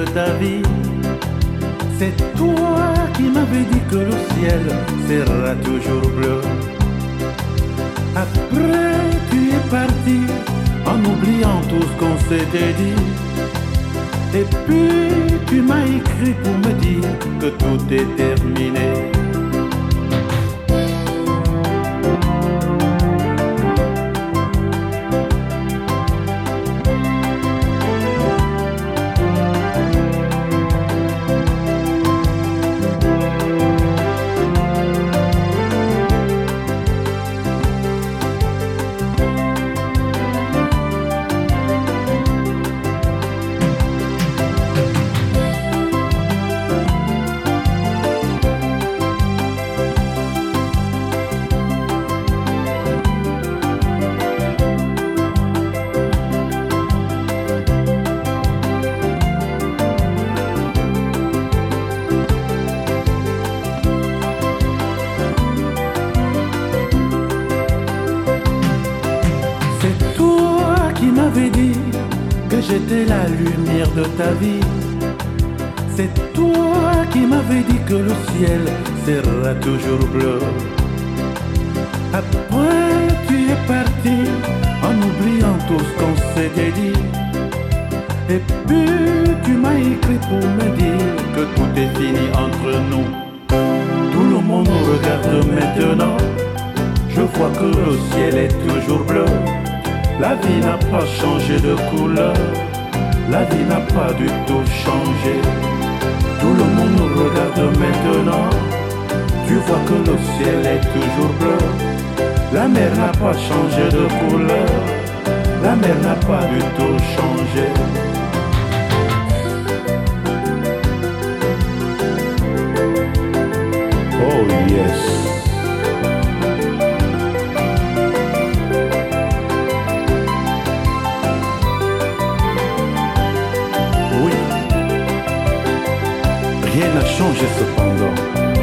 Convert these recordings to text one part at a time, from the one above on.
de ta vie. C'est toi qui m'avais dit que le ciel sera toujours bleu. Après tu es parti en oubliant tout ce qu'on s'était dit. Et puis tu m'as écrit pour me dire que tout est terminé. Dit que j'étais la lumière de ta vie. C'est toi qui m'avais dit que le ciel sera toujours bleu. Après tu es parti en oubliant tout ce qu'on s'était dit. Et puis tu m'as écrit pour me dire que tout est fini entre nous. Tout le monde nous regarde maintenant. Je vois que le ciel est toujours bleu. La vie n'a pas changé de couleur, la vie n'a pas du tout changé. Tout le monde nous regarde maintenant. Tu vois que le ciel est toujours bleu. La mer n'a pas changé de couleur, la mer n'a pas du tout changé. Oh yes. Rien n'a changé cependant.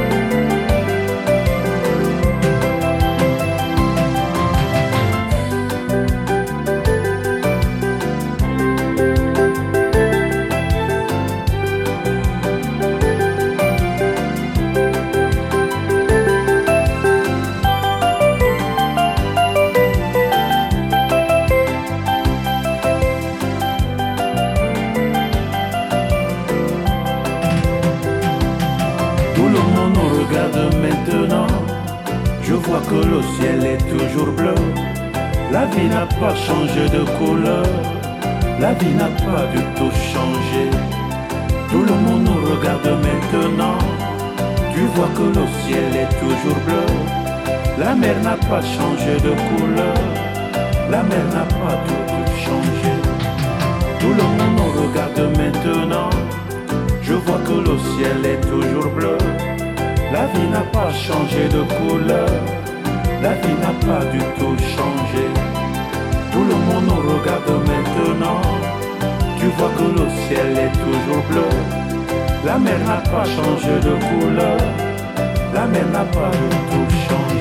Tout le monde nous regarde maintenant. Je vois que le ciel est toujours bleu. La vie n'a pas changé de couleur. La vie n'a pas du tout changé. Tout le monde nous regarde maintenant. Tu vois que le ciel est toujours bleu. La mer n'a pas changé de couleur. La mer n'a pas du tout changé. Tout le monde nous regarde maintenant. Je vois que le ciel est toujours bleu. La vie n'a pas changé de couleur. La vie n'a pas du tout changé. Tout le monde nous regarde maintenant. Tu vois que le ciel est toujours bleu. La mer n'a pas changé de couleur. La mer n'a pas du tout changé.